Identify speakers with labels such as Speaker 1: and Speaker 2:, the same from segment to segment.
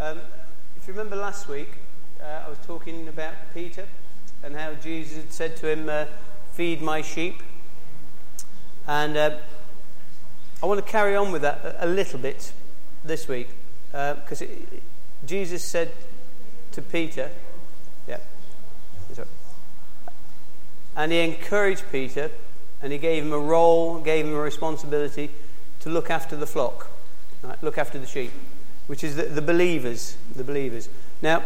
Speaker 1: If you remember last week, I was talking about Peter and how Jesus had said to him, feed my sheep. And I want to carry on with that a little bit this week, because Jesus said to Peter, and he encouraged Peter, and he gave him a role, gave him a responsibility to look after the flock, right? Look after the sheep, which is the believers. The believers. Now,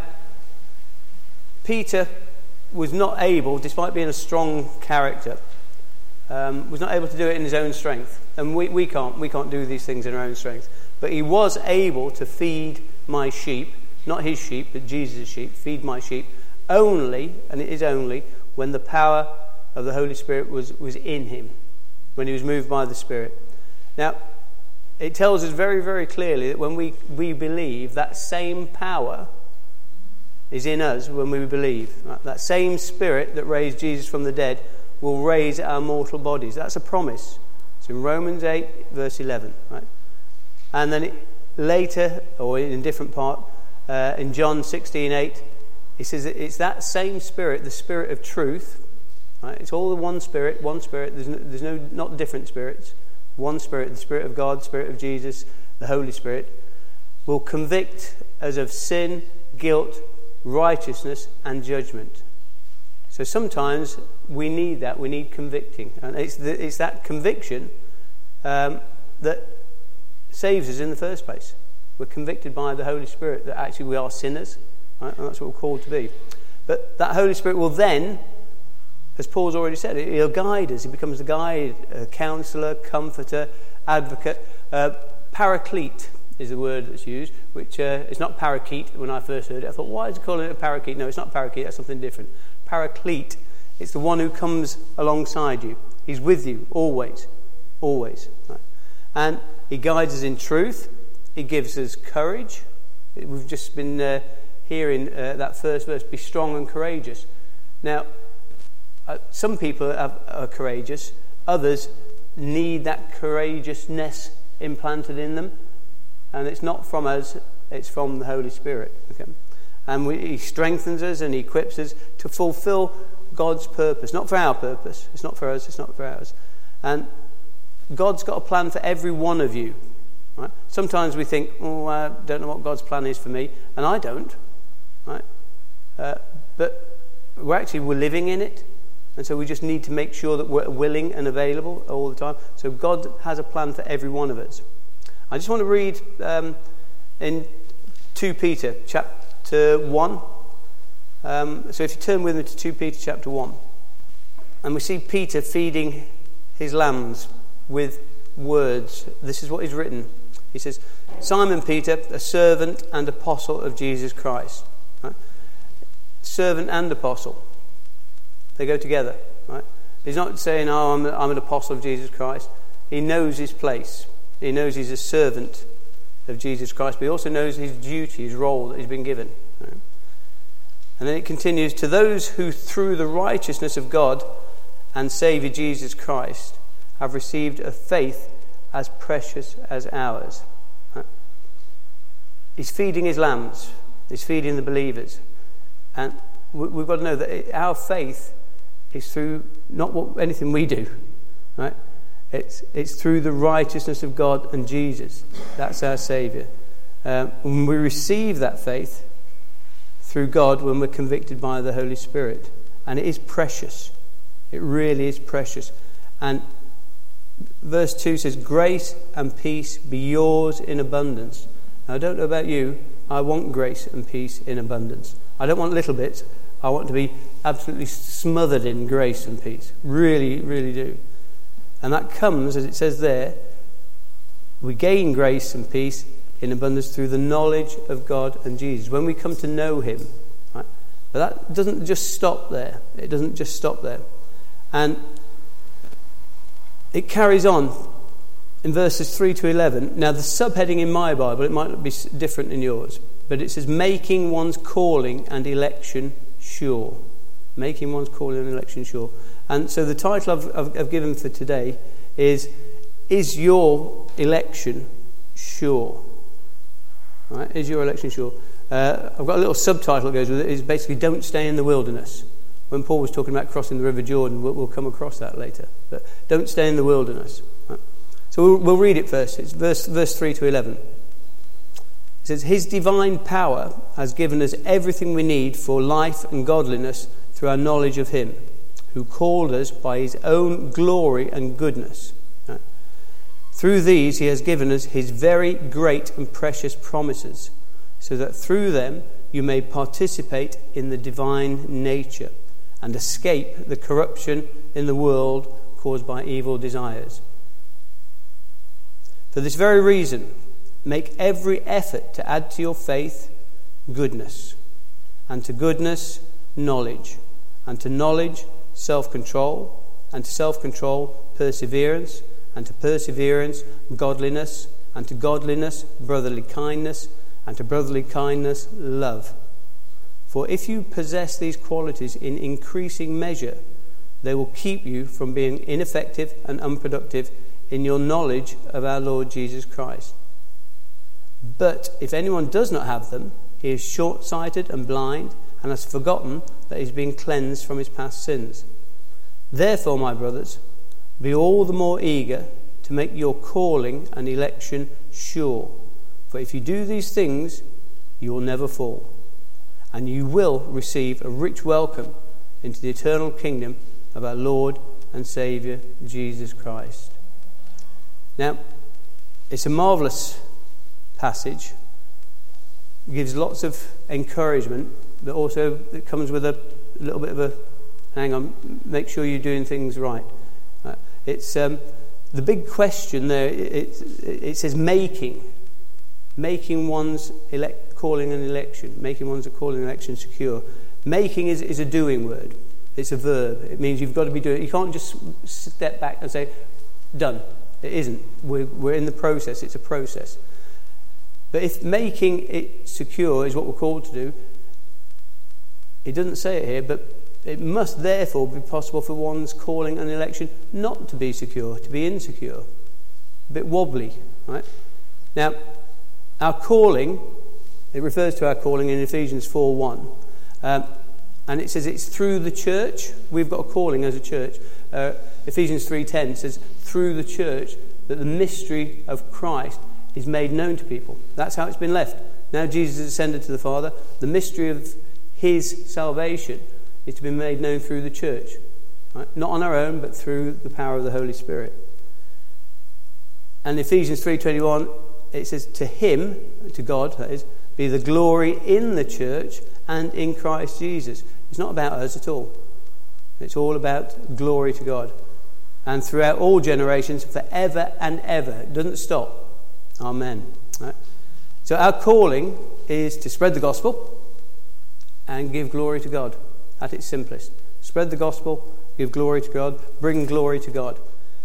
Speaker 1: Peter was not able, despite being a strong character, was not able to do it in his own strength. And we can't do these things in our own strength. But he was able to feed my sheep, not his sheep, but Jesus' sheep, feed my sheep, only, and it is only, when the power of the Holy Spirit was in him, when he was moved by the Spirit. Now, it tells us very, very clearly that when we believe, that same power is in us when we believe. Right? That same Spirit that raised Jesus from the dead will raise our mortal bodies. That's a promise. It's in Romans 8, verse 11. Right? And then later, or in a different part, in John 16:8, he says that it's that same Spirit, the Spirit of truth. Right? It's all the one Spirit. There's no not different spirits. One Spirit, the Spirit of God, Spirit of Jesus, the Holy Spirit, will convict us of sin, guilt, righteousness, and judgment. So sometimes we need that. We need convicting, and it's that conviction that saves us in the first place. We're convicted by the Holy Spirit that actually we are sinners, right? And that's what we're called to be. But that Holy Spirit will then, as Paul's already said, he'll guide us. He becomes the guide, counsellor, comforter, advocate. Paraclete is the word that's used, which is not parakeet. When I first heard it, I thought, why is he calling it a parakeet? No, it's not parakeet, that's something different. Paraclete, it's the one who comes alongside you. He's with you, always. Always. Right? And he guides us in truth. He gives us courage. We've just been hearing that first verse, be strong and courageous. Now, some people are courageous, others need that courageousness implanted in them, and it's not from us, it's from the Holy Spirit. Okay? And he strengthens us and he equips us to fulfill God's purpose, not for our purpose. It's not for us, it's not for ours. And God's got a plan for every one of you. Right? Sometimes we think, I don't know what God's plan is for me, and I don't. Right? But we're living in it. And so we just need to make sure that we're willing and available all the time. So God has a plan for every one of us. I just want to read in 2 Peter chapter 1. So if you turn with me to 2 Peter chapter 1. And we see Peter feeding his lambs with words. This is what is written. He says, Simon Peter, a servant and apostle of Jesus Christ. Right? Servant and apostle. They go together, right? He's not saying, I'm an apostle of Jesus Christ. He knows his place. He knows he's a servant of Jesus Christ, but he also knows his duty, his role that he's been given. Right? And then it continues, to those who through the righteousness of God and Saviour Jesus Christ have received a faith as precious as ours. Right? He's feeding his lambs. He's feeding the believers. And we've got to know that our faith is through not anything we do, right? It's through the righteousness of God and Jesus. That's our Saviour. When we receive that faith through God, when we're convicted by the Holy Spirit, and it is precious. It really is precious. And verse 2 says, "Grace and peace be yours in abundance." Now, I don't know about you. I want grace and peace in abundance. I don't want little bits. I want to be absolutely smothered in grace and peace. Really, really do. And that comes, as it says there, we gain grace and peace in abundance through the knowledge of God and Jesus. When we come to know him. Right? But that doesn't just stop there. It doesn't just stop there. And it carries on in verses 3 to 11. Now, the subheading in my Bible, it might be different in yours, but it says, making one's calling and election sure. Making one's calling and election sure. And so the title I've given for today is your election sure? Right? Is your election sure? I've got a little subtitle that goes with it. It's basically, don't stay in the wilderness. When Paul was talking about crossing the River Jordan, we'll come across that later. But don't stay in the wilderness. Right? So we'll read it first. It's verse 3 to 11. It says, His divine power has given us everything we need for life and godliness through our knowledge of Him, who called us by His own glory and goodness. Right? Through these He has given us His very great and precious promises, so that through them you may participate in the divine nature and escape the corruption in the world caused by evil desires. For this very reason, make every effort to add to your faith goodness, and to goodness knowledge, and to knowledge self-control, and to self-control perseverance, and to perseverance godliness, and to godliness brotherly kindness, and to brotherly kindness love. For if you possess these qualities in increasing measure, they will keep you from being ineffective and unproductive in your knowledge of our Lord Jesus Christ. But if anyone does not have them, he is short-sighted and blind, and has forgotten that he is being cleansed from his past sins. Therefore, my brothers, be all the more eager to make your calling and election sure. For if you do these things, you will never fall, and you will receive a rich welcome into the eternal kingdom of our Lord and Saviour, Jesus Christ. Now, it's a marvellous passage. It gives lots of encouragement, but also it comes with a little bit of a, hang on, make sure you're doing things right. It's the big question there, it says making one's calling and election, making one's calling and election secure. Making is a doing word. It's a verb. It means you've got to be doing it. You can't just step back and say, done. It isn't. We're in the process. It's a process. But if making it secure is what we're called to do, it doesn't say it here, but it must therefore be possible for one's calling and election not to be secure, to be insecure. A bit wobbly, right? Now, our calling, it refers to our calling in Ephesians 4:1. And it says it's through the church. We've got a calling as a church. Ephesians 3:10 says, through the church, that the mystery of Christ is made known to people. That's how it's been left. Now Jesus has ascended to the Father. The mystery of His salvation is to be made known through the church. Right? Not on our own, but through the power of the Holy Spirit. And Ephesians 3:21, it says, to Him, to God, that is, be the glory in the church and in Christ Jesus. It's not about us at all. It's all about glory to God. And throughout all generations, forever and ever. It doesn't stop. Amen. Right? So our calling is to spread the gospel and give glory to God. At its simplest. Spread the gospel, give glory to God, bring glory to God.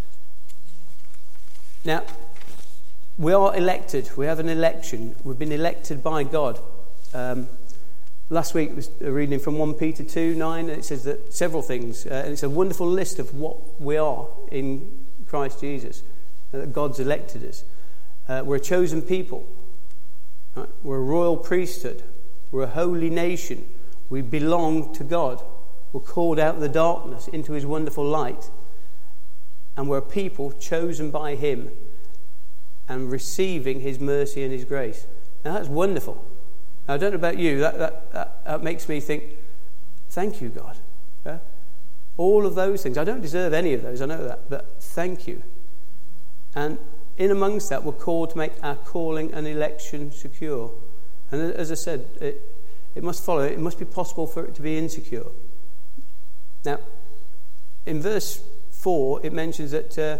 Speaker 1: Now, we are elected. We have an election. We've been elected by God. Last week was a reading from 1 Peter 2:9, and it says that several things, and it's a wonderful list of what we are in Christ Jesus, that God's elected us. We're a chosen people. Right? We're a royal priesthood. We're a holy nation. We belong to God. We're called out of the darkness into His wonderful light. And we're a people chosen by Him and receiving His mercy and His grace. Now that's wonderful. Now I don't know about you, that makes me think, thank you, God. Yeah? All of those things. I don't deserve any of those, I know that, but thank you. And in amongst that, we're called to make our calling and election secure. And as I said, it must follow. It must be possible for it to be insecure. Now, in verse 4, it mentions that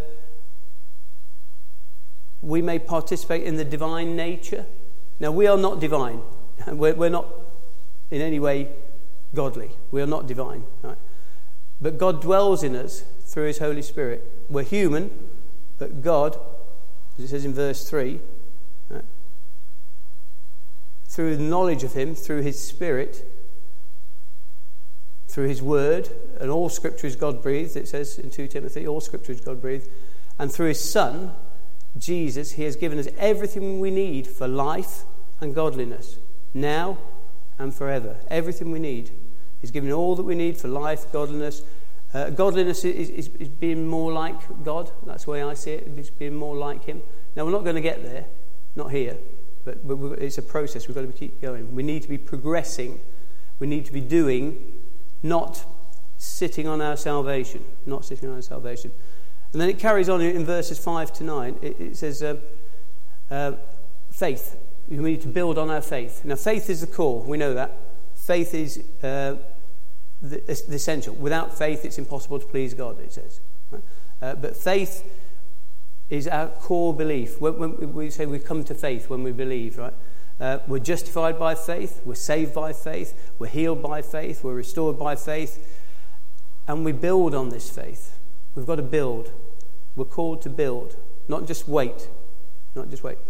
Speaker 1: we may participate in the divine nature. Now, we are not divine. We're not in any way godly. We are not divine. Right? But God dwells in us through His Holy Spirit. We're human, but God, as it says in verse 3, right, through the knowledge of Him, through His Spirit, through His Word, and all Scripture is God-breathed, it says in 2 Timothy, all Scripture is God-breathed, and through His Son, Jesus, He has given us everything we need for life and godliness, now and forever. Everything we need. He's given all that we need for life, godliness. Godliness is being more like God. That's the way I see it. It's being more like him. Now, we're not going to get there. Not here. But it's a process. We've got to keep going. We need to be progressing. We need to be doing, not sitting on our salvation. Not sitting on our salvation. And then it carries on in verses 5 to 9. It says, faith. We need to build on our faith. Now, faith is the core. We know that. Faith is the essential. Without faith, it's impossible to please God, it says. Right? But faith is our core belief. When we say we come to faith when we believe, right? We're justified by faith. We're saved by faith. We're healed by faith. We're restored by faith. And we build on this faith. We've got to build. We're called to build, not just wait. Not just wait.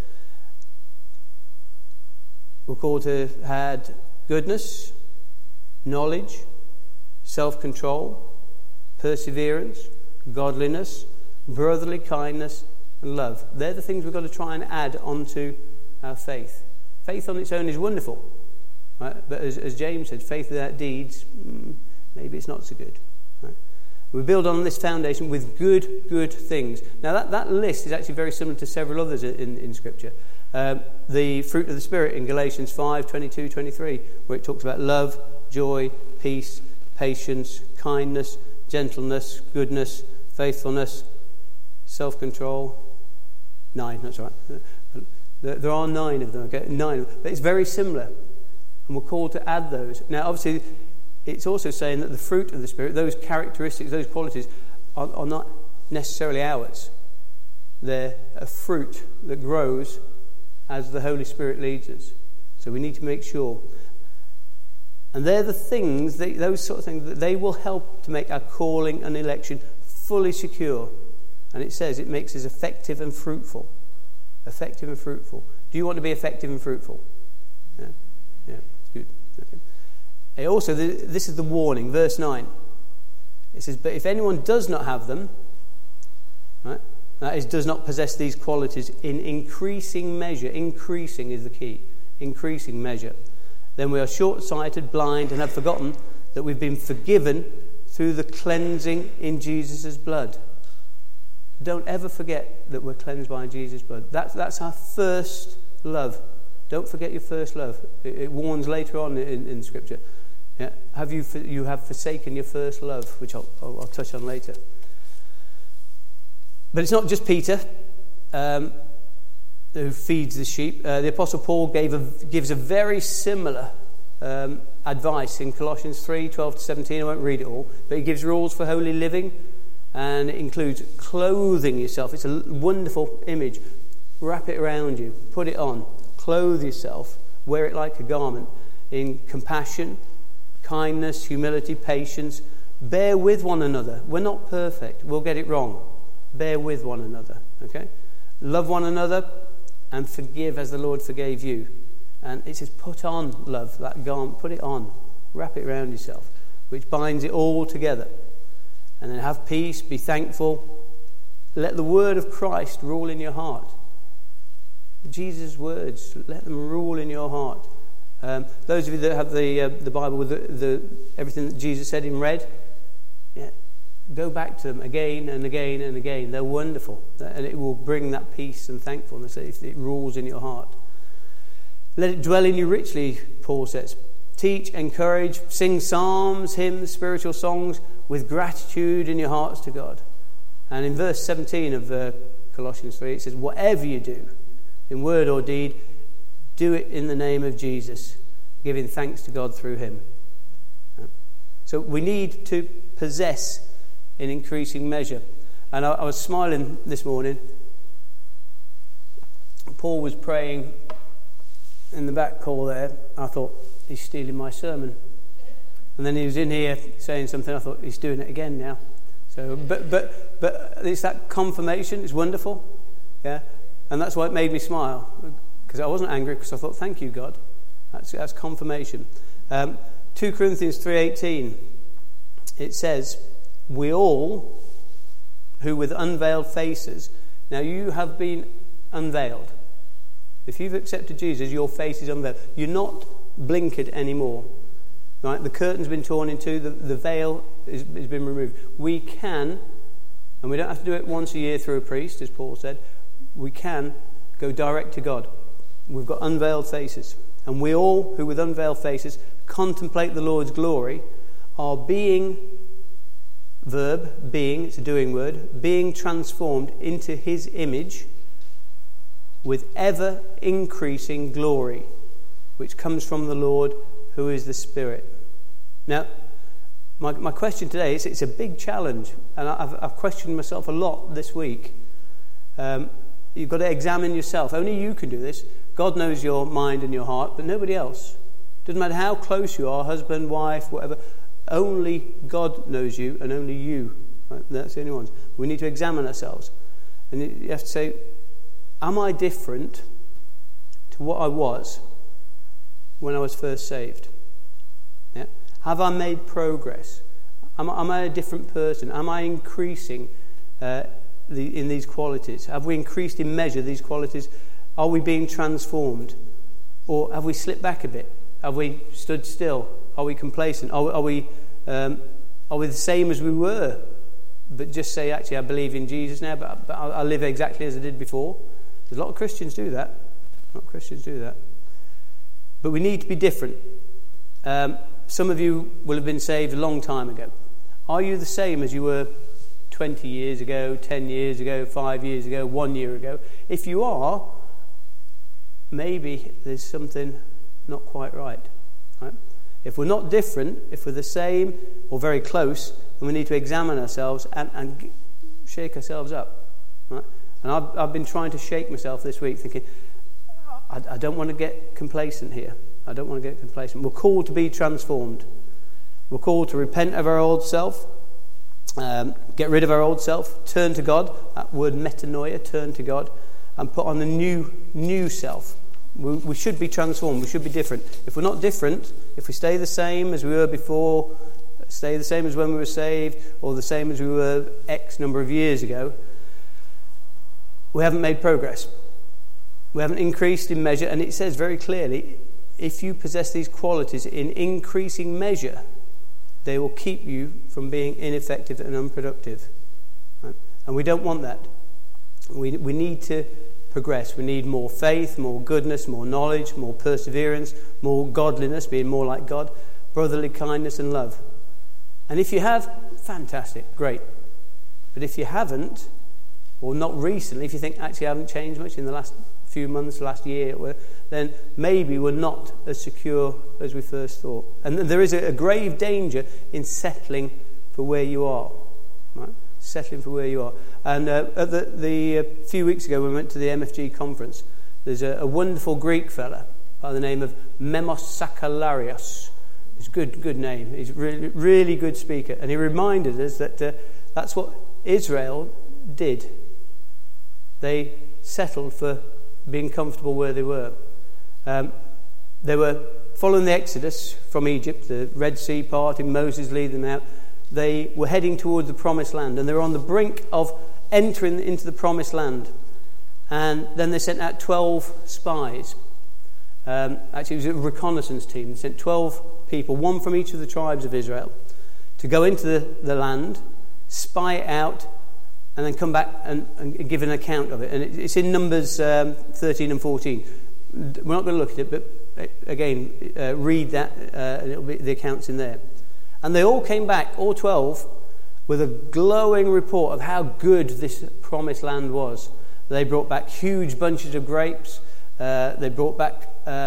Speaker 1: We're called to add goodness, knowledge, self-control, perseverance, godliness, brotherly kindness, and love. They're the things we've got to try and add onto our faith. Faith on its own is wonderful, right? But as James said, faith without deeds, maybe it's not so good. Right? We build on this foundation with good things. Now that list is actually very similar to several others in Scripture. The fruit of the Spirit in Galatians 5, 22, 23, where it talks about love, joy, peace, patience, kindness, gentleness, goodness, faithfulness, self-control. 9, that's right. There are 9 of them, okay? 9. But it's very similar. And we're called to add those. Now, obviously, it's also saying that the fruit of the Spirit, those characteristics, those qualities, are not necessarily ours. They're a fruit that grows as the Holy Spirit leads us. So we need to make sure. And they're the things, those sort of things, that they will help to make our calling and election fully secure. And it says it makes us effective and fruitful. Effective and fruitful. Do you want to be effective and fruitful? Yeah, good. Okay. And also, this is the warning, verse 9. It says, but if anyone does not have them, right, that is, does not possess these qualities in increasing measure, increasing is the key, increasing measure, then we are short-sighted, blind, and have forgotten that we've been forgiven through the cleansing in Jesus' blood. Don't ever forget that we're cleansed by Jesus' blood. That's our first love. Don't forget your first love. It warns later on in Scripture. Yeah? You have forsaken your first love, which I'll touch on later. But it's not just Peter who feeds the sheep. The Apostle Paul gives a very similar advice in Colossians 3, 12 to 17. I won't read it all. But he gives rules for holy living. And it includes clothing yourself. It's a wonderful image. Wrap it around you. Put it on. Clothe yourself. Wear it like a garment. In compassion, kindness, humility, patience. Bear with one another. We're not perfect. We'll get it wrong. Bear with one another. Okay? Love one another and forgive as the Lord forgave you. And it says put on love, that garment. Put it on. Wrap it around yourself. Which binds it all together. And then have peace, be thankful. Let the word of Christ rule in your heart. Jesus' words, let them rule in your heart. Those of you that have the Bible with everything that Jesus said in red, yeah, go back to them again and again and again. They're wonderful. And it will bring that peace and thankfulness if it rules in your heart. Let it dwell in you richly, Paul says. Teach, encourage, sing psalms, hymns, spiritual songs with gratitude in your hearts to God. And in verse 17 of Colossians 3, it says, whatever you do, in word or deed, do it in the name of Jesus, giving thanks to God through him. So we need to possess in increasing measure. And I was smiling this morning. Paul was praying in the back call there. I thought, he's stealing my sermon. And then he was in here saying something. I thought, he's doing it again now. So, but it's that confirmation. It's wonderful, yeah. And that's why it made me smile, because I wasn't angry, because I thought, thank you, God. That's confirmation. 2 Corinthians 3:18. It says, we all, who with unveiled faces. Now you have been unveiled. If you've accepted Jesus, your face is unveiled. You're not blinkered anymore. Right? The curtain's been torn in two. The veil has been removed. We can, and we don't have to do it once a year through a priest, as Paul said. We can go direct to God. We've got unveiled faces. And we all, who with unveiled faces contemplate the Lord's glory, are being, verb, being, it's a doing word, being transformed into his image with ever increasing glory, which comes from the Lord, who is the Spirit. Now, my question today is, it's a big challenge, and I've questioned myself a lot this week. You've got to examine yourself. Only you can do this. God knows your mind and your heart, but nobody else. Doesn't matter how close you are, husband, wife, whatever. Only God knows you, and only you. Right? That's the only ones. We need to examine ourselves. And you have to say, am I different to what I was when I was first saved? Yeah? Have I made progress? Am I a different person? Am I increasing in these qualities? Have we increased in measure these qualities? Are we being transformed? Or have we slipped back a bit? Have we stood still? Are we complacent? Are we the same as we were? But just say, actually, I believe in Jesus now, but I live exactly as I did before. There's a lot of Christians do that. But we need to be different. Some of you will have been saved a long time ago. Are you the same as you were 20 years ago, 10 years ago, 5 years ago, 1 year ago? If you are, maybe there's something not quite right. If we're not different, if we're the same or very close, then we need to examine ourselves and shake ourselves up. Right? And I've been trying to shake myself this week, thinking, I don't want to get complacent here. I don't want to get complacent. We're called to be transformed. We're called to repent of our old self, get rid of our old self, turn to God. That word metanoia, turn to God, and put on the new self. We should be transformed. We should be different. If we're not different, if we stay the same as we were before, stay the same as when we were saved, or the same as we were X number of years ago, we haven't made progress. We haven't increased in measure. And it says very clearly, if you possess these qualities in increasing measure, they will keep you from being ineffective and unproductive. Right? And we don't want that. We need to progress. We need more faith, more goodness, more knowledge, more perseverance, more godliness, being more like God, brotherly kindness and love. And if you have, fantastic, great. But if you haven't, or not recently, if you think, actually I haven't changed much in the last few months, last year, then maybe we're not as secure as we first thought. And there is a grave danger in settling for where you are. Right? Settling for where you are. And at the few weeks ago, when we went to the MFG conference, there's a wonderful Greek fella by the name of Memos Sakalarios. He's a good name. He's a really, really good speaker. And he reminded us that that's what Israel did. They settled for being comfortable where they were. They were following the Exodus from Egypt, the Red Sea parting, Moses leading them out. They were heading towards the Promised Land, and they were on the brink of entering into the Promised Land. And then they sent out 12 spies. Actually, it was a reconnaissance team. They sent 12 people, one from each of the tribes of Israel, to go into the land, spy it out, and then come back and give an account of it. And it's in Numbers 13 and 14. We're not going to look at it, but again, read that, and it'll be the accounts in there. And they all came back, all 12, with a glowing report of how good this promised land was. They brought back huge bunches of grapes. They brought back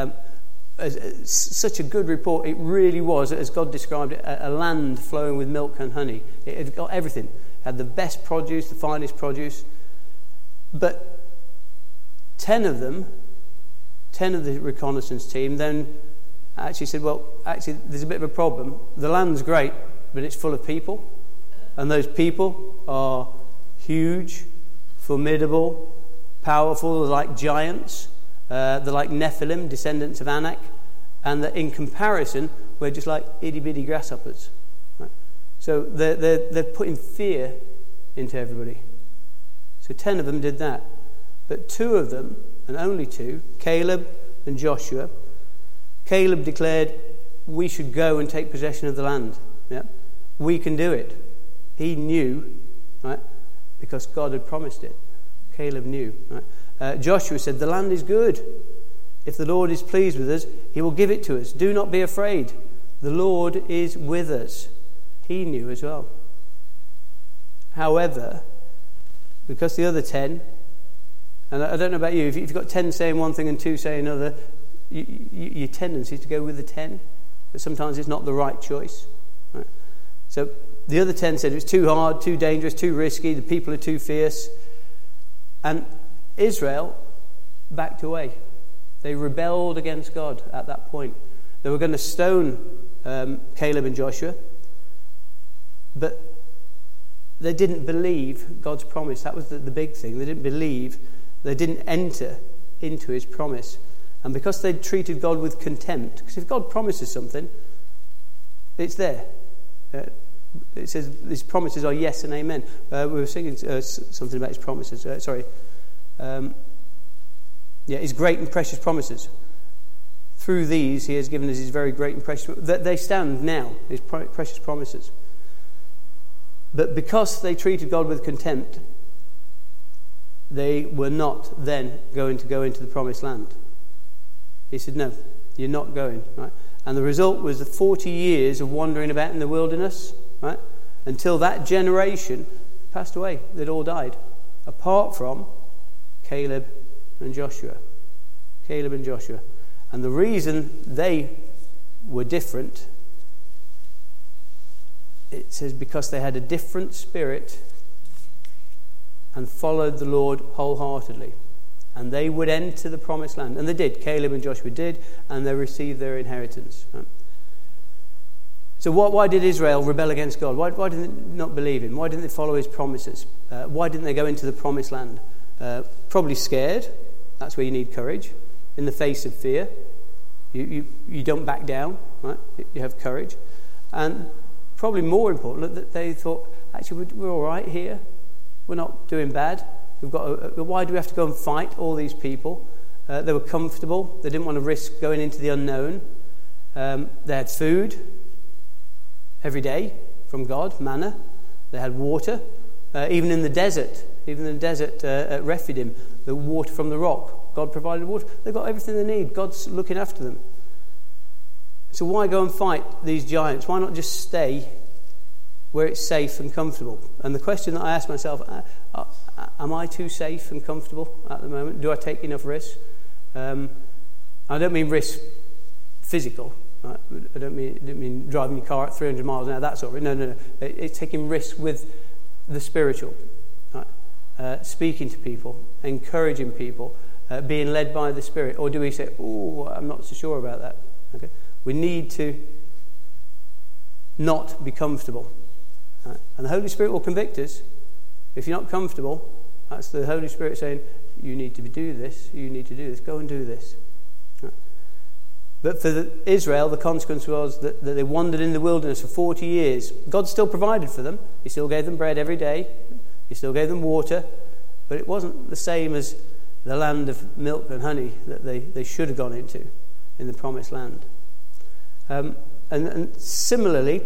Speaker 1: such a good report. It really was, as God described it, a land flowing with milk and honey. It had got everything. It had the best produce, the finest produce. But 10 of the reconnaissance team then actually said, well, actually, there's a bit of a problem. The land's great, but it's full of people. And those people are huge, formidable, powerful. They're like giants. They're like Nephilim, descendants of Anak. And that in comparison, we're just like itty-bitty grasshoppers. Right? So they're putting fear into everybody. So 10 of them did that. But 2 of them and only two, Caleb and Joshua. Caleb declared, we should go and take possession of the land. Yeah? We can do it. He knew, right? Because God had promised it. Caleb knew. Right? Joshua said, the land is good. If the Lord is pleased with us, he will give it to us. Do not be afraid. The Lord is with us. He knew as well. However, because the other 10, and I don't know about you, if you've got 10 saying one thing and 2 saying another, your tendency is to go with the 10, but sometimes it's not the right choice. Right? So the other 10 said it's too hard, too dangerous, too risky, the people are too fierce. And Israel backed away. They rebelled against God at that point. They were going to stone Caleb and Joshua, but they didn't believe God's promise. That was the big thing. They didn't believe. They didn't enter into his promise. And because they treated God with contempt, because if God promises something, it's there. It says his promises are yes and amen. We were singing something about his promises. His great and precious promises. Through these, he has given us his very great and precious. That they stand now, his precious promises. But because they treated God with contempt, they were not then going to go into the promised land. He said, no, you're not going. Right? And the result was the 40 years of wandering about in the wilderness, right? Until that generation passed away. They'd all died. Apart from Caleb and Joshua. Caleb and Joshua. And the reason they were different, it says because they had a different spirit and followed the Lord wholeheartedly. And they would enter the promised land. And they did. Caleb and Joshua did. And they received their inheritance. Right? So why did Israel rebel against God? Why did they not believe him? Why didn't they follow his promises? Why didn't they go into the promised land? Probably scared. That's where you need courage. In the face of fear. You don't back down. Right? You have courage. And probably more important, that they thought, actually, we're all right here. We're not doing bad. Why do we have to go and fight all these people? They were comfortable. They didn't want to risk going into the unknown. They had food every day from God, manna. They had water. Even in the desert at Rephidim, the water from the rock. God provided water. They've got everything they need. God's looking after them. So why go and fight these giants? Why not just stay where it's safe and comfortable? And the question that I ask myself, am I too safe and comfortable at the moment? Do I take enough risk? I don't mean risk physical. Right? I don't mean driving your car at 300 miles an hour, that sort of thing. No. It's taking risk with the spiritual. Right? Speaking to people, encouraging people, being led by the Spirit. Or do we say, I'm not so sure about that. Okay? We need to not be comfortable. Right? And the Holy Spirit will convict us. If you're not comfortable, that's the Holy Spirit saying, you need to do this, you need to do this, go and do this. Right? But for Israel, the consequence was that they wandered in the wilderness for 40 years. God still provided for them. He still gave them bread every day. He still gave them water. But it wasn't the same as the land of milk and honey that they should have gone into in the promised land. And similarly,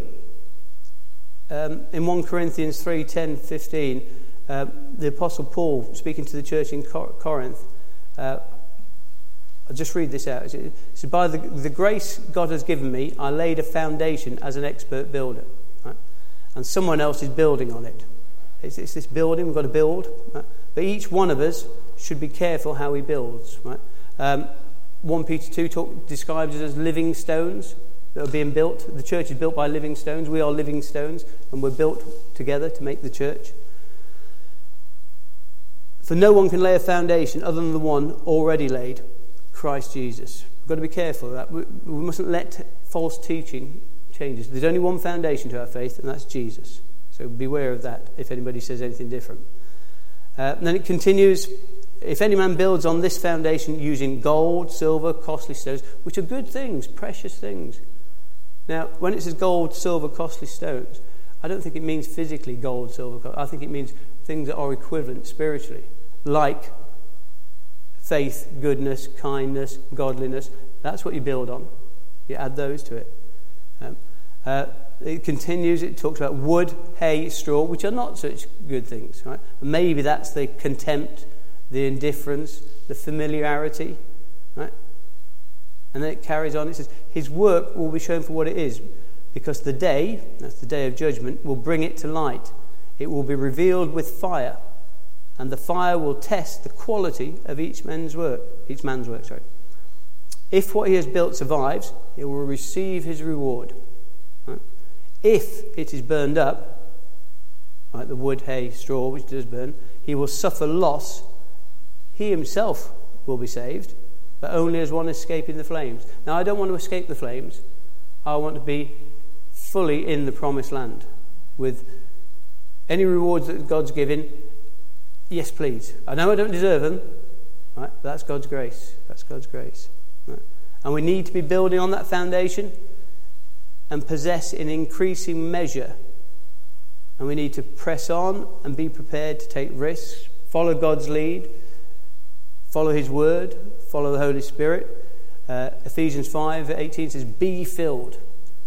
Speaker 1: in 1 Corinthians 3:10-15, the Apostle Paul, speaking to the church in Corinth, I'll just read this out. It says, by the grace God has given me, I laid a foundation as an expert builder. Right? And someone else is building on it. It's this building, we've got to build. Right? But each one of us should be careful how he builds. Right? 1 Peter 2 describes it as living stones that are being built. The church is built by living stones. We are living stones, and we're built together to make the church. For no one can lay a foundation other than the one already laid, Christ Jesus. We've got to be careful of that. We mustn't let false teaching change us. There's only one foundation to our faith, and that's Jesus. So beware of that if anybody says anything different. And then it continues, if any man builds on this foundation using gold, silver, costly stones, which are good things, precious things. Now, when it says gold, silver, costly stones, I don't think it means physically gold, silver, I think it means things that are equivalent spiritually. Like faith, goodness, kindness, godliness. That's what you build on. You add those to it. It continues, it talks about wood, hay, straw, which are not such good things, right? Maybe that's the contempt, the indifference, the familiarity, right? And then it carries on, it says, his work will be shown for what it is, because the day, that's the day of judgment, will bring it to light. It will be revealed with fire, and the fire will test the quality of each man's work. If what he has built survives, he will receive his reward. Right? If it is burned up, like the wood, hay, straw, which does burn, he will suffer loss. He himself will be saved, but only as one escaping the flames. Now, I don't want to escape the flames. I want to be fully in the promised land with any rewards that God's given. Yes, please. I know I don't deserve them. Right? But that's God's grace. That's God's grace. Right? And we need to be building on that foundation and possess in increasing measure. And we need to press on and be prepared to take risks, follow God's lead, follow his word, follow the Holy Spirit. Ephesians 5:18 says, be filled.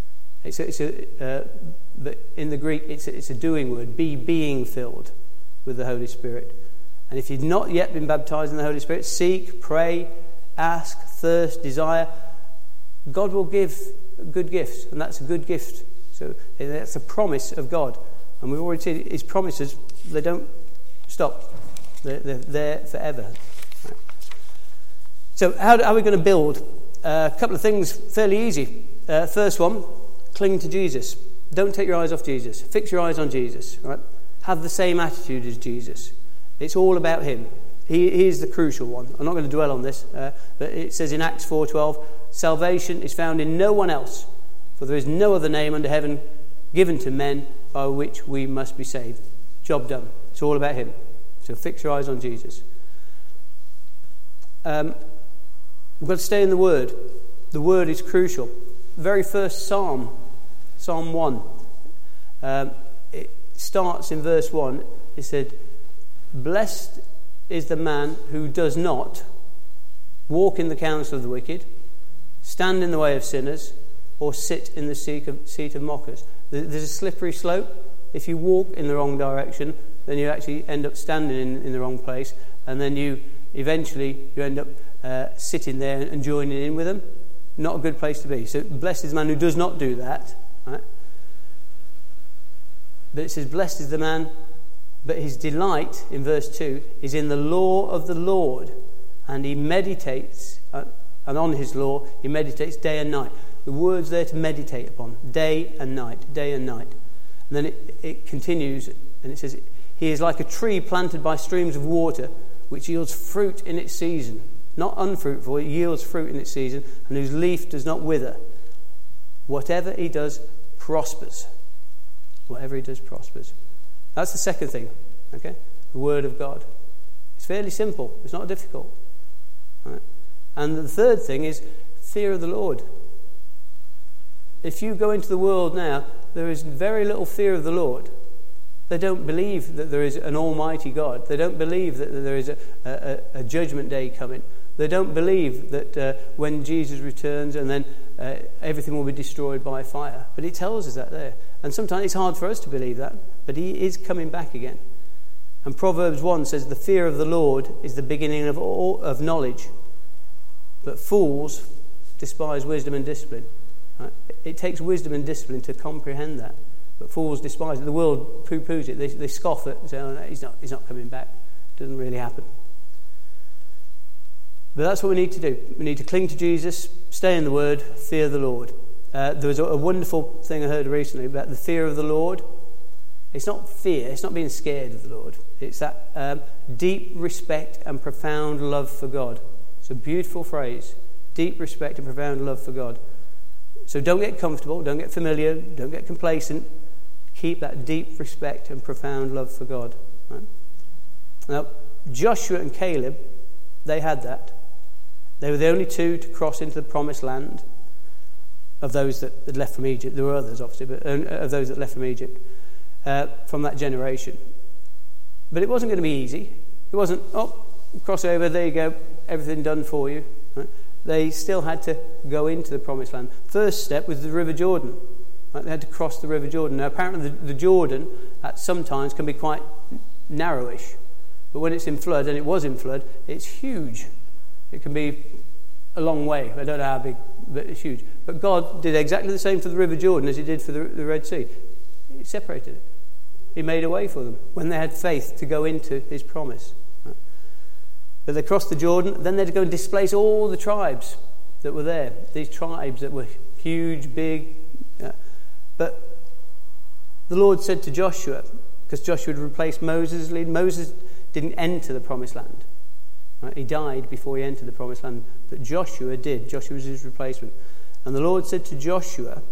Speaker 1: But in the Greek, it's a doing word. Be being filled with the Holy Spirit. And if you've not yet been baptized in the Holy Spirit, seek, pray, ask, thirst, desire. God will give good gifts, and that's a good gift. So that's a promise of God. And we've already seen his promises, they don't stop. They're there forever. Right. So how are we going to build? A couple of things fairly easy. First one, cling to Jesus. Don't take your eyes off Jesus. Fix your eyes on Jesus. Right? Have the same attitude as Jesus. It's all about him. He is the crucial one. I'm not going to dwell on this, but it says in Acts 4:12, salvation is found in no one else, for there is no other name under heaven given to men by which we must be saved. Job done. It's all about him. So fix your eyes on Jesus. We've got to stay in the Word. The Word is crucial. Very first Psalm 1, it starts in verse 1. It said, blessed is the man who does not walk in the counsel of the wicked, stand in the way of sinners, or sit in the seat of mockers. There's a slippery slope. If you walk in the wrong direction, then you actually end up standing in the wrong place, and then you end up sitting there and joining in with them. Not a good place to be. So blessed is the man who does not do that. Right? But it says, blessed is the man, but his delight, in verse 2, is in the law of the Lord, and he meditates, and on his law he meditates day and night. The word's there to meditate upon, day and night, day and night. And then it continues, and it says, he is like a tree planted by streams of water, which yields fruit in its season. Not unfruitful, it yields fruit in its season, and whose leaf does not wither. Whatever he does prospers. Whatever he does prospers. That's the second thing, okay? The Word of God. It's fairly simple. It's not difficult. Right? And the third thing is fear of the Lord. If you go into the world now, there is very little fear of the Lord. They don't believe that there is an almighty God. They don't believe that there is a judgment day coming. They don't believe that when Jesus returns and then everything will be destroyed by fire. But it tells us that there. And sometimes it's hard for us to believe that. But he is coming back again. And Proverbs 1 says, the fear of the Lord is the beginning of knowledge. But fools despise wisdom and discipline. Right? It takes wisdom and discipline to comprehend that. But fools despise it. The world poo-poos it. They scoff at it and say, oh, no, he's not coming back. It doesn't really happen. But that's what we need to do. We need to cling to Jesus, stay in the Word, fear the Lord. There was a wonderful thing I heard recently about the fear of the Lord. It's not fear. It's not being scared of the Lord. It's that deep respect and profound love for God. It's a beautiful phrase. Deep respect and profound love for God. So don't get comfortable. Don't get familiar. Don't get complacent. Keep that deep respect and profound love for God. Right? Now, Joshua and Caleb, they had that. They were the only two to cross into the promised land of those that had left from Egypt. There were others, obviously, but of those that left from Egypt, from that generation. But it wasn't going to be easy. It wasn't, cross over, there you go, everything done for you. Right? They still had to go into the promised land. First step was the River Jordan. Right? They had to cross the River Jordan. Now, apparently the Jordan at some times can be quite narrowish. But when it's in flood, and it was in flood, it's huge. It can be a long way. I don't know how big, but it's huge. But God did exactly the same for the River Jordan as he did for the Red Sea. He separated it. He made a way for them when they had faith to go into his promise. Right? But they crossed the Jordan, then they had to go and displace all the tribes that were there. These tribes that were huge, big. But the Lord said to Joshua, because Joshua had replaced Moses' lead, Moses didn't enter the promised land. Right? He died before he entered the promised land. But Joshua did. Joshua was his replacement. And the Lord said to Joshua,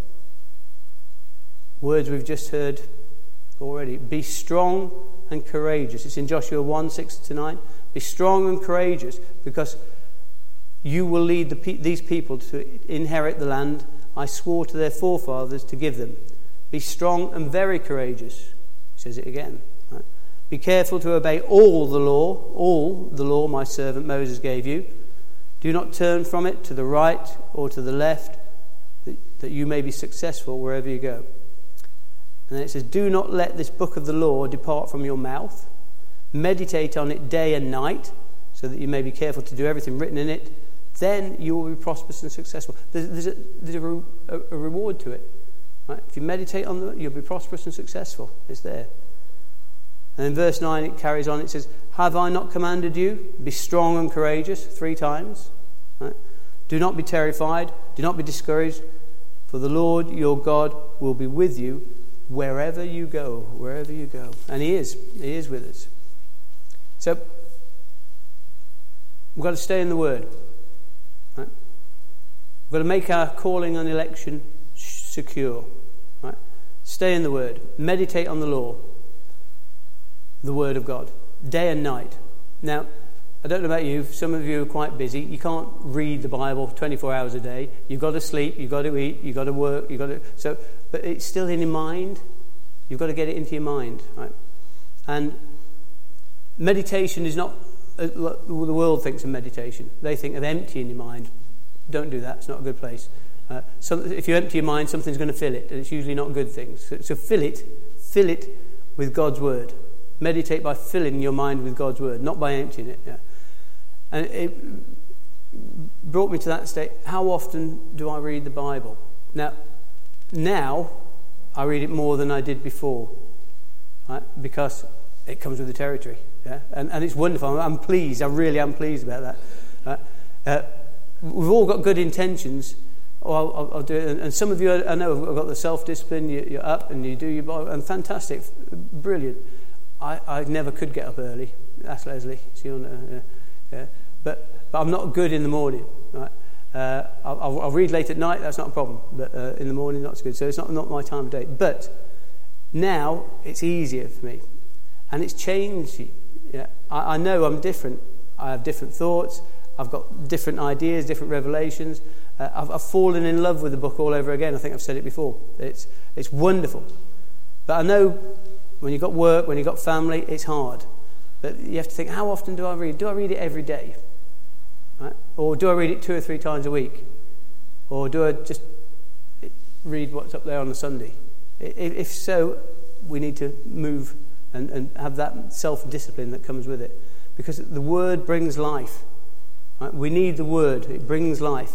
Speaker 1: words we've just heard already, be strong and courageous. It's in Joshua 1:6-9. Be strong and courageous, because you will lead these people to inherit the land I swore to their forefathers to give them. Be strong and very courageous. He says it again. Right? Be careful to obey all the law my servant Moses gave you. Do not turn from it to the right or to the left, that you may be successful wherever you go. And then it says, do not let this book of the law depart from your mouth. Meditate on it day and night, so that you may be careful to do everything written in it. Then you will be prosperous and successful. There's a reward to it. Right? If you meditate on it, you'll be prosperous and successful. It's there. And in verse 9 it carries on. It says, have I not commanded you? Be strong and courageous 3 times. Right? Do not be terrified. Do not be discouraged. For the Lord your God will be with you wherever you go. Wherever you go. And he is. He is with us. So we've got to stay in the Word. Right? We've got to make our calling and election secure. Right? Stay in the Word. Meditate on the law. The Word of God. Day and night. Now, I don't know about you, some of you are quite busy. You can't read the Bible 24 hours a day. You've got to sleep, you've got to eat, you've got to work, but it's still in your mind. You've got to get it into your mind. Right? And meditation is not what the world thinks of meditation. They think of emptying your mind. Don't do that. It's not a good place. If you empty your mind, something's going to fill it, and it's usually not good things. So fill it with God's Word. Meditate by filling your mind with God's Word, not by emptying it. Yeah. And it brought me to that state. How often do I read the Bible? Now I read it more than I did before, right? Because it comes with the territory. Yeah? And it's wonderful. I'm pleased. I really am pleased about that. Right? We've all got good intentions. I'll do it. And some of you, I know, have got the self-discipline. You're up and you do your Bible. And fantastic. Brilliant. I never could get up early. That's Leslie. She'll know. Yeah. But I'm not good in the morning. Right? I'll read late at night. That's not a problem. But in the morning, not so good. So it's not my time of day. But now it's easier for me, and it's changed. Yeah. I know I'm different. I have different thoughts. I've got different ideas, different revelations. I've fallen in love with the book all over again. I think I've said it before. It's wonderful. But I know when you've got work, when you've got family, it's hard. But you have to think, how often do I read? Do I read it every day? Right? Or do I read it 2 or 3 times a week? Or do I just read what's up there on the Sunday? If so, we need to move and have that self-discipline that comes with it. Because the Word brings life. Right? We need the Word. It brings life.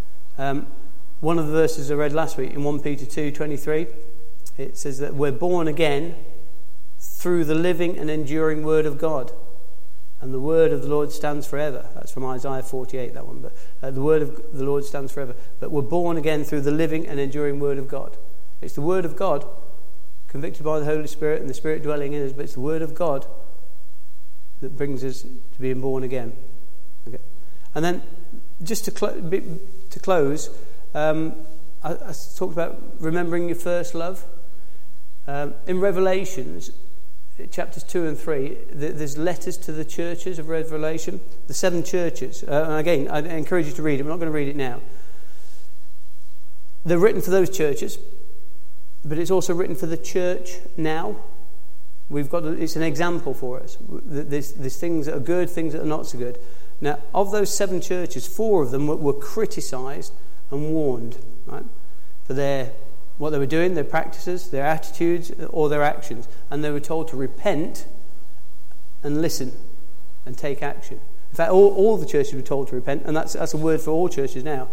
Speaker 1: One of the verses I read last week in 1 Peter 2:23, it says that we're born again through the living and enduring Word of God. And the Word of the Lord stands forever. That's from Isaiah 48, that one. But the Word of the Lord stands forever. But we're born again through the living and enduring Word of God. It's the Word of God, convicted by the Holy Spirit and the Spirit dwelling in us, but it's the Word of God that brings us to being born again. Okay. And then, just to close, I talked about remembering your first love. In Revelations, chapters 2 and 3, there's letters to the churches of Revelation, the 7 churches. And again, I encourage you to read it. I'm not going to read it now. They're written for those churches, but it's also written for the church now. It's an example for us. There's things that are good, things that are not so good. Now, of those 7 churches, 4 of them were criticised and warned, right, for what they were doing, their practices, their attitudes, or their actions. And they were told to repent and listen and take action. In fact, all the churches were told to repent, and that's a word for all churches now.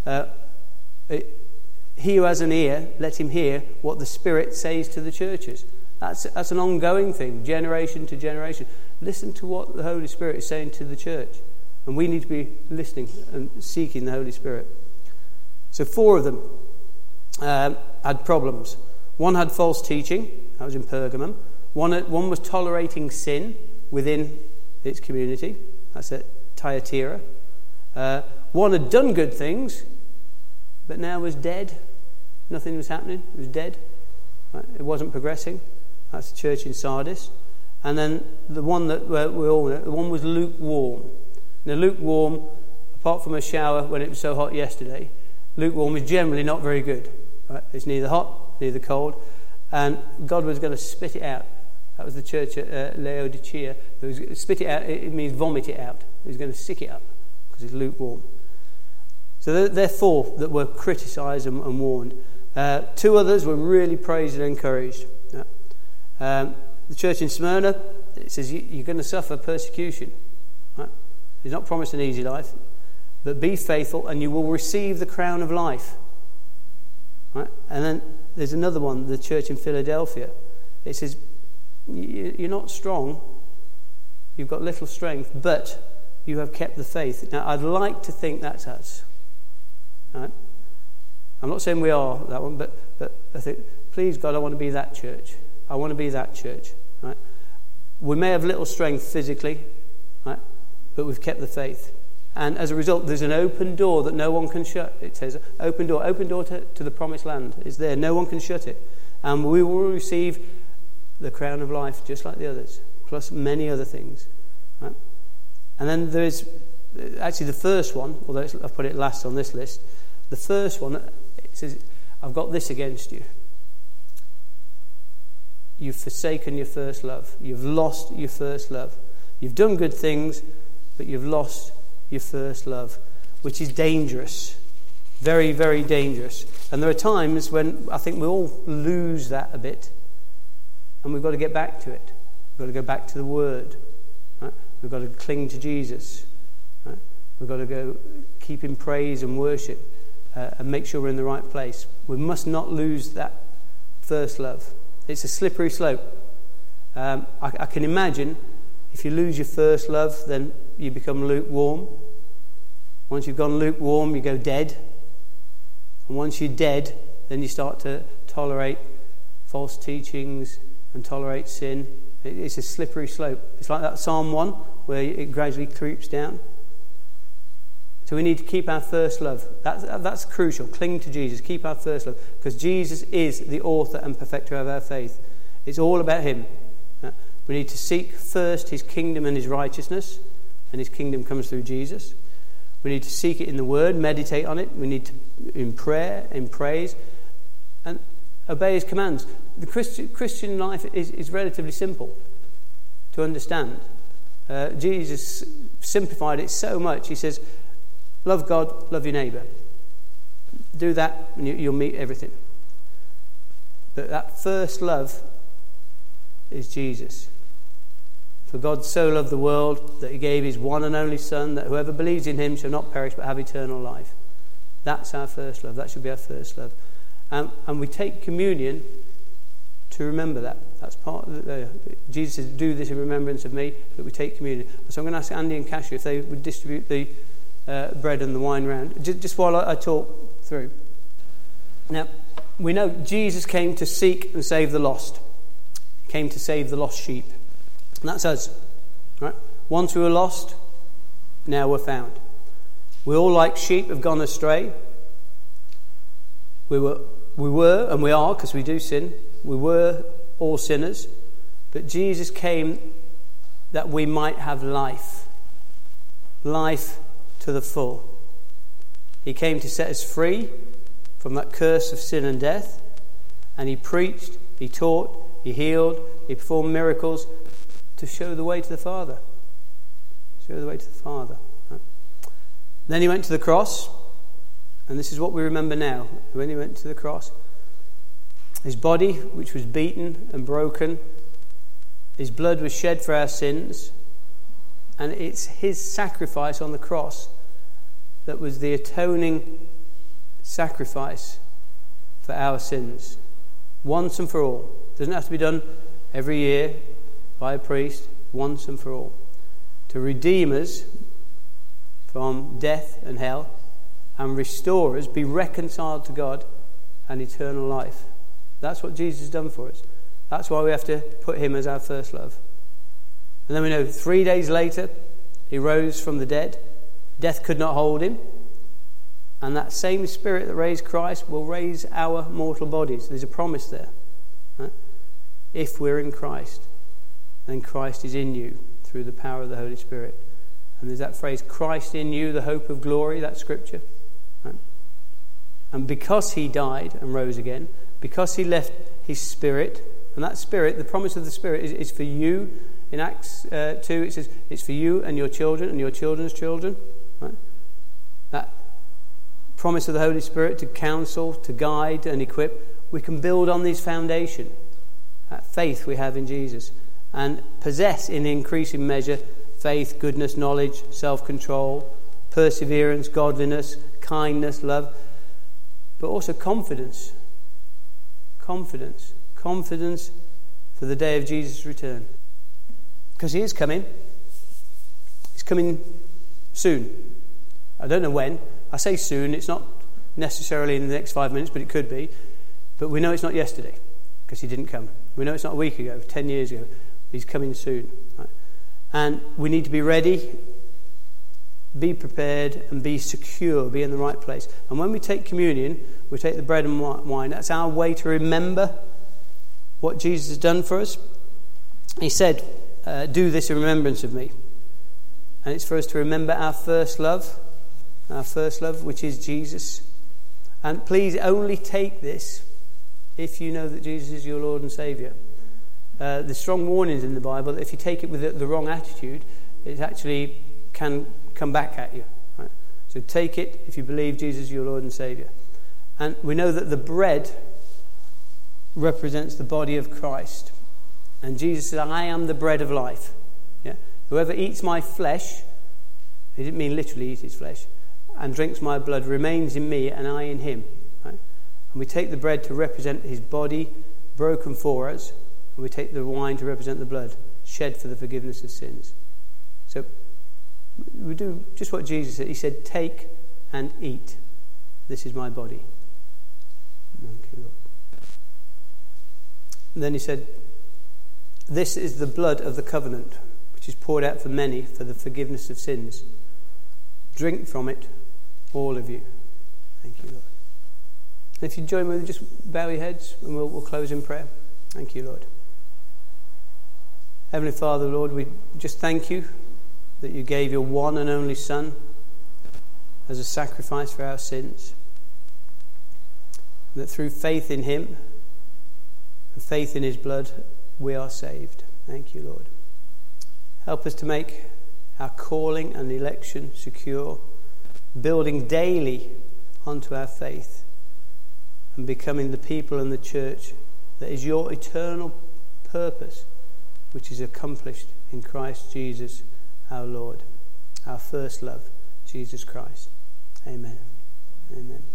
Speaker 1: He who has an ear, let him hear what the Spirit says to the churches. That's an ongoing thing, generation to generation. Listen to what the Holy Spirit is saying to the church. And we need to be listening and seeking the Holy Spirit. So 4 of them had problems. 1 had false teaching. That was in Pergamum. One was tolerating sin within its community. That's at Thyatira. 1 had done good things, but now was dead. Nothing was happening. It was dead. Right? It wasn't progressing. That's the church in Sardis. And then the one that we all know, the one was lukewarm. Now, lukewarm, apart from a shower when it was so hot yesterday, lukewarm is generally not very good. Right? It's neither hot, neither cold. And God was going to spit it out. That was the church at Laodicea. Spit it out, it means vomit it out. He was going to sick it up because it's lukewarm. So they're 4 that were criticised and warned. 2 others were really praised and encouraged. The church in Smyrna, it says you're going to suffer persecution. Right? He's not promised an easy life, but be faithful and you will receive the crown of life. Right? And then there's another one, the church in Philadelphia. It says you're not strong, you've got little strength, but you have kept the faith. Now, I'd like to think that's us. Right? I'm not saying we are that one, but I think, please God, I want to be that church. I want to be that church. Right? We may have little strength physically, right? But we've kept the faith. And as a result, there's an open door that no one can shut. It says, open door to the promised land. It's there. No one can shut it. And we will receive the crown of life just like the others, plus many other things. Right? And then there's actually the first one, although I've put it last on this list, the first one, it says, I've got this against you. You've forsaken your first love. You've lost your first love. You've done good things, but you've lost your first love, which is dangerous. Very, very dangerous. And there are times when I think we all lose that a bit, and we've got to get back to it. We've got to go back to the Word. Right? We've got to cling to Jesus. Right? We've got to go keep in praise and worship and make sure we're in the right place. We must not lose that first love. It's a slippery slope. I can imagine if you lose your first love, then you become lukewarm. Once you've gone lukewarm, you go dead. And once you're dead, then you start to tolerate false teachings and tolerate sin. It's a slippery slope. It's like that Psalm 1 where it gradually creeps down. So we need to keep our first love. That's crucial. Cling to Jesus. Keep our first love. Because Jesus is the author and perfecter of our faith. It's all about him. We need to seek first his kingdom and his righteousness. And his kingdom comes through Jesus. We need to seek it in the Word, meditate on it. We need to, in prayer, in praise, and obey his commands. The Christian life is relatively simple to understand. Jesus simplified it so much. He says, love God, love your neighbour. Do that and you'll meet everything. But that first love is Jesus. For God so loved the world that he gave his one and only Son, that whoever believes in him shall not perish but have eternal life. That's our first love. That should be our first love. And we take communion to remember that. That's part of Jesus says, do this in remembrance of me, but we take communion. So I'm going to ask Andy and Cassia if they would distribute the bread and the wine round, just while I talk through. Now, we know Jesus came to seek and save the lost. He came to save the lost sheep. And that's us. Right? Once we were lost, now we're found. We all, like sheep, have gone astray. We were, and we are, because we do sin. We were all sinners. But Jesus came that we might have life. Life to the full. He came to set us free from that curse of sin and death. And he preached, he taught, he healed, he performed miracles to show the way to the Father. Show the way to the Father. Then he went to the cross, and this is what we remember now. When he went to the cross, his body, which was beaten and broken, his blood was shed for our sins, and it's his sacrifice on the cross that was the atoning sacrifice for our sins, once and for all. Doesn't have to be done every year by a priest, once and for all, to redeem us from death and hell and restore us, be reconciled to God and eternal life. That's what Jesus has done for us. That's why we have to put him as our first love. And then we know 3 days later he rose from the dead. Death could not hold him. And that same Spirit that raised Christ will raise our mortal bodies. There's a promise there. Right? If we're in Christ, then Christ is in you through the power of the Holy Spirit. And there's that phrase, Christ in you, the hope of glory, that scripture. Right? And because he died and rose again, because he left his Spirit, and that Spirit, the promise of the Spirit is for you. In Acts 2 it says it's for you and your children and your children's children. Right? That promise of the Holy Spirit to counsel, to guide and equip. We can build on this foundation, that faith we have in Jesus, and possess in increasing measure faith, goodness, knowledge, self-control, perseverance, godliness, kindness, love, but also confidence. Confidence for the day of Jesus' return. Because he is coming. He's coming soon. I don't know when. I say soon. It's not necessarily in the next 5 minutes, but it could be. But we know it's not yesterday, because he didn't come. We know it's not a week ago, 10 years ago. He's coming soon. Right? And we need to be ready, be prepared, and be secure, be in the right place. And when we take communion, we take the bread and wine. That's our way to remember what Jesus has done for us. He said, do this in remembrance of me. And it's for us to remember our first love, which is Jesus. And please only take this if you know that Jesus is your Lord and Saviour. There's strong warnings in the Bible that if you take it with the wrong attitude, it actually can come back at you. Right? So take it if you believe Jesus is your Lord and Saviour. And we know that the bread represents the body of Christ. And Jesus said, I am the bread of life. Yeah? Whoever eats my flesh, he didn't mean literally eat his flesh, and drinks my blood remains in me and I in him. Right? And we take the bread to represent his body broken for us, and we take the wine to represent the blood shed for the forgiveness of sins. So we do just what Jesus said. He said, take and eat. This is my body. Thank you, Lord. And then he said, this is the blood of the covenant, which is poured out for many for the forgiveness of sins. Drink from it, all of you. Thank you, Lord. And if you join me, just bow your heads and we'll close in prayer. Thank you, Lord. Heavenly Father, Lord, we just thank you that you gave your one and only Son as a sacrifice for our sins. And that through faith in him and faith in his blood, we are saved. Thank you, Lord. Help us to make our calling and election secure, building daily onto our faith and becoming the people in the church that is your eternal purpose, which is accomplished in Christ Jesus our Lord, our first love, Jesus Christ. Amen. Amen.